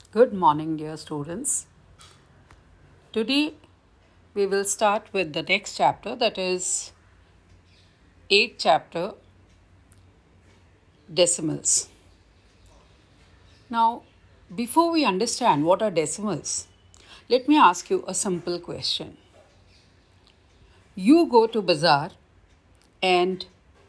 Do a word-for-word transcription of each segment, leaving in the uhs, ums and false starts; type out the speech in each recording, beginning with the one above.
Good morning, dear students. Today we will start with the next chapter, that is eighth chapter, decimals. Now, before we understand what are decimals, let me ask you a simple question. You go to bazaar and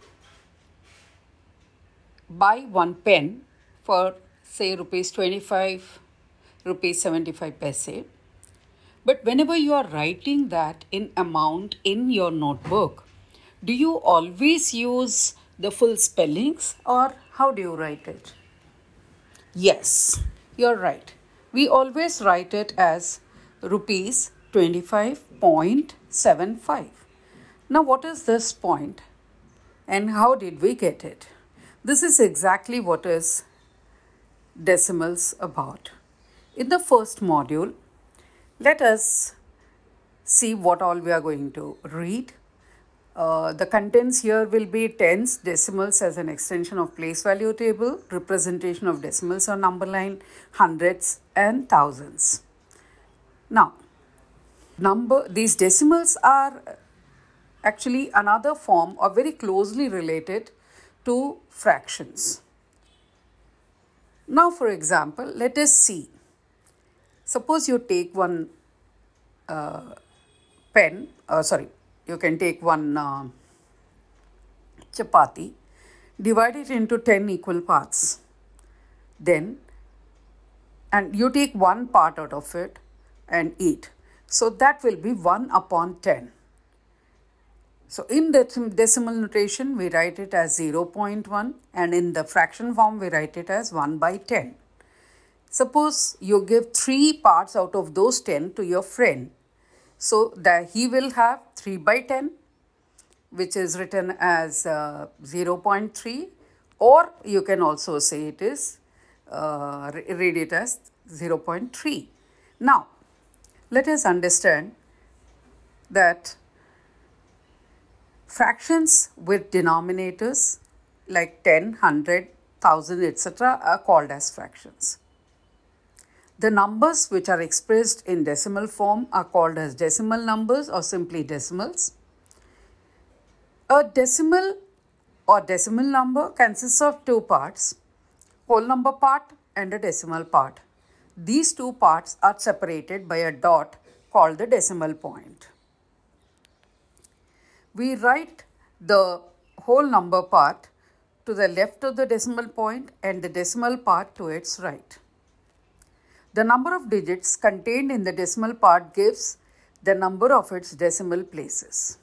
buy one pen for say rupees twenty-five, rupees seventy-five paise. But whenever you are writing that in amount in your notebook, do you always use the full spellings or how do you write it? Yes, you're right. We always write it as rupees twenty-five point seven five. Now, what is this point and how did we get it? This is exactly what is decimals about. In the first module, let us see what all we are going to read. Uh, the contents here will be tens, decimals as an extension of place value table, representation of decimals on number line, hundreds and thousands. Now, number these decimals are actually another form or very closely related to fractions. Now, for example, let us see. Suppose you take one uh, pen, uh, sorry, you can take one uh, chapati, divide it into ten equal parts. Then, and you take one part out of it and eat. So that will be one upon ten. So in the decimal notation, we write it as zero point one, and in the fraction form, we write it as one by ten. Suppose you give three parts out of those ten to your friend. So that he will have three by ten, which is written as uh, zero point three, or you can also say it is, uh, read it as zero point three. Now, let us understand that fractions with denominators like ten, one hundred, one thousand, et cetera are called as fractions. The numbers which are expressed in decimal form are called as decimal numbers or simply decimals. A decimal or decimal number consists of two parts, whole number part and a decimal part. These two parts are separated by a dot called the decimal point. We write the whole number part to the left of the decimal point and the decimal part to its right. The number of digits contained in the decimal part gives the number of its decimal places.